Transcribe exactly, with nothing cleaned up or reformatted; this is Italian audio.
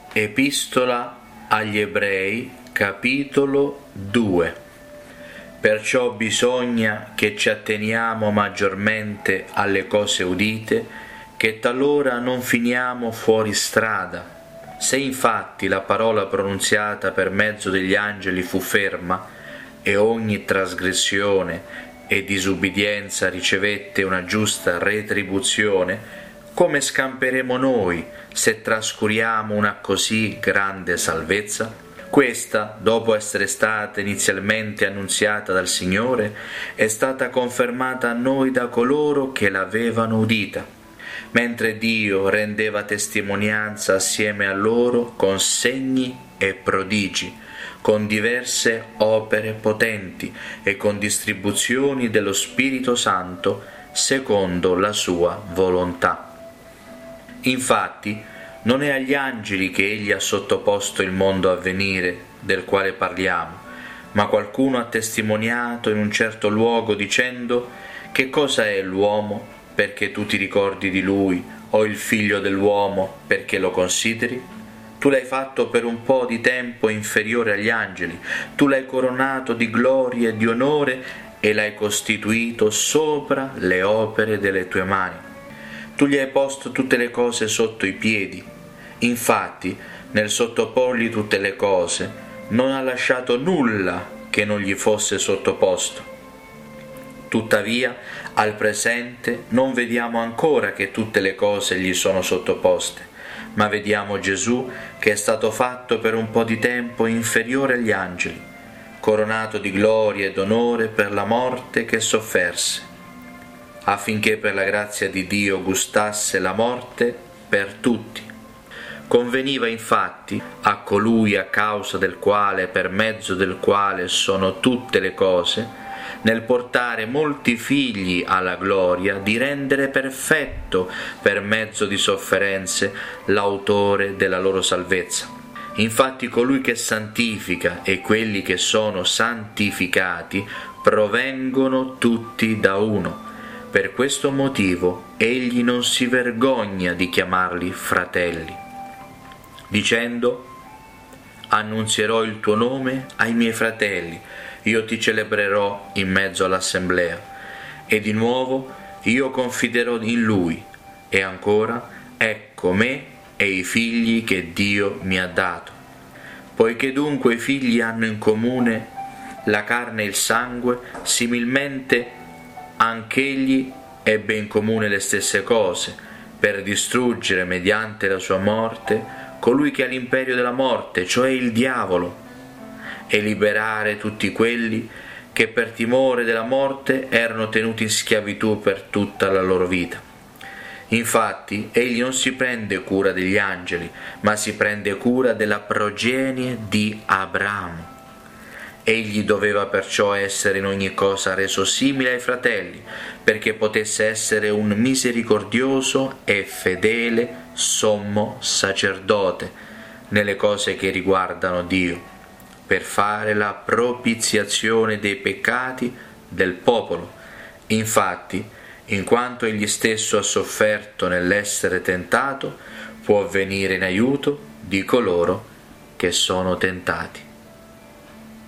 Epistola agli Ebrei, capitolo due. Perciò bisogna che ci atteniamo maggiormente alle cose udite, che talora non finiamo fuori strada. Se infatti la parola pronunziata per mezzo degli angeli fu ferma, e ogni trasgressione e disubbidienza ricevette una giusta retribuzione, come scamperemo noi se trascuriamo una così grande salvezza? Questa, dopo essere stata inizialmente annunziata dal Signore, è stata confermata a noi da coloro che l'avevano udita, mentre Dio rendeva testimonianza assieme a loro con segni e prodigi, con diverse opere potenti e con distribuzioni dello Spirito Santo secondo la sua volontà. Infatti, non è agli angeli che egli ha sottoposto il mondo a venire, del quale parliamo, ma qualcuno ha testimoniato in un certo luogo dicendo: che cosa è l'uomo perché tu ti ricordi di lui, o il figlio dell'uomo perché lo consideri? Tu l'hai fatto per un po' di tempo inferiore agli angeli, tu l'hai coronato di gloria e di onore e l'hai costituito sopra le opere delle tue mani. Tu gli hai posto tutte le cose sotto i piedi. Infatti, nel sottoporgli tutte le cose, non ha lasciato nulla che non gli fosse sottoposto. Tuttavia, al presente non vediamo ancora che tutte le cose gli sono sottoposte, ma vediamo Gesù che è stato fatto per un po' di tempo inferiore agli angeli, coronato di gloria ed onore per la morte che sofferse, affinché per la grazia di Dio gustasse la morte per tutti. Conveniva infatti a colui a causa del quale, per mezzo del quale sono tutte le cose, nel portare molti figli alla gloria, di rendere perfetto per mezzo di sofferenze l'autore della loro salvezza. Infatti colui che santifica e quelli che sono santificati provengono tutti da uno. Per questo motivo egli non si vergogna di chiamarli fratelli, dicendo: annunzierò il tuo nome ai miei fratelli, io ti celebrerò in mezzo all'assemblea. E di nuovo io confiderò in lui. E ancora, ecco me e i figli che Dio mi ha dato. Poiché dunque i figli hanno in comune la carne e il sangue, similmente anch'egli ebbe in comune le stesse cose, per distruggere mediante la sua morte colui che ha l'imperio della morte, cioè il diavolo, e liberare tutti quelli che per timore della morte erano tenuti in schiavitù per tutta la loro vita. Infatti, egli non si prende cura degli angeli, ma si prende cura della progenie di Abramo. Egli doveva perciò essere in ogni cosa reso simile ai fratelli, perché potesse essere un misericordioso e fedele sommo sacerdote nelle cose che riguardano Dio, per fare la propiziazione dei peccati del popolo. Infatti, in quanto egli stesso ha sofferto nell'essere tentato, può venire in aiuto di coloro che sono tentati.